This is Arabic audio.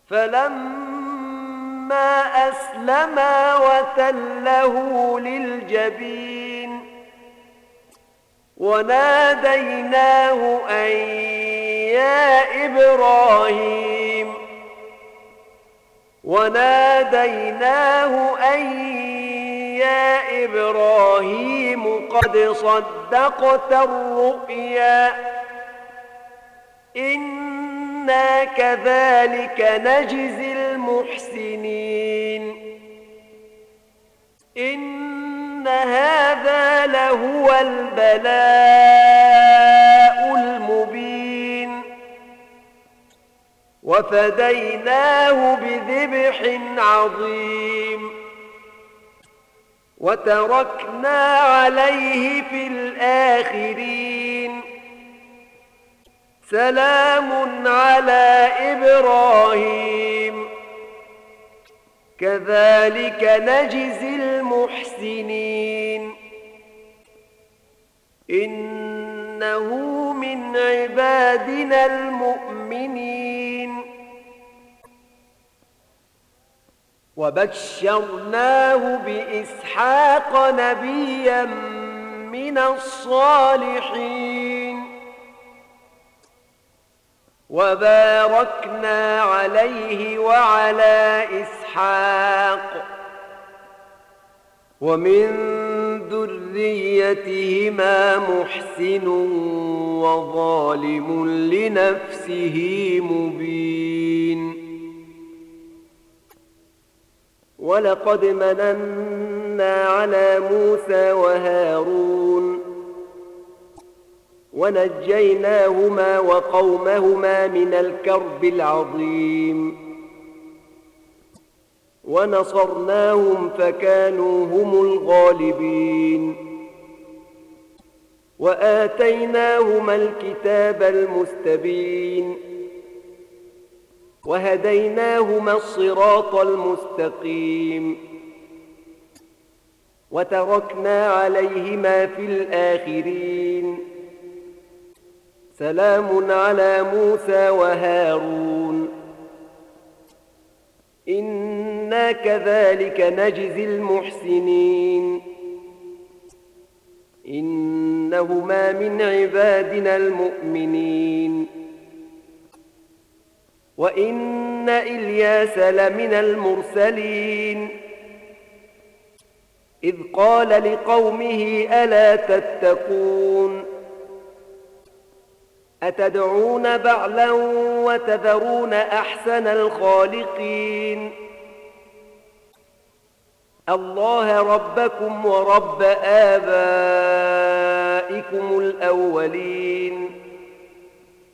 فلما أسلما وتله للجبين وناديناه أن يا إبراهيم قد صدقت الرؤيا إنا كذلك نجزي المحسنين إن هذا لهو البلاء المبين وفديناه بذبح عظيم وتركنا عليه في الآخرين سلام على إبراهيم كذلك نجزي المحسنين إنه من عبادنا المؤمنين وبشرناه بإسحاق نبيا من الصالحين وباركنا عليه وعلى إسحاق ومن ذريتهما محسن وظالم لنفسه مبين ولقد مننا على موسى وهارون ونجيناهما وقومهما من الكرب العظيم ونصرناهم فكانوا هم الغالبين وآتيناهما الكتاب المستبين وهديناهما الصراط المستقيم وتركنا عليهما في الآخرين سلام على موسى وهارون إنا كذلك نجزي المحسنين إنهما من عبادنا المؤمنين وإن إلياس لمن المرسلين إذ قال لقومه ألا تتقون أتدعون بعلا وتذرون أحسن الخالقين الله ربكم ورب آبائكم الأولين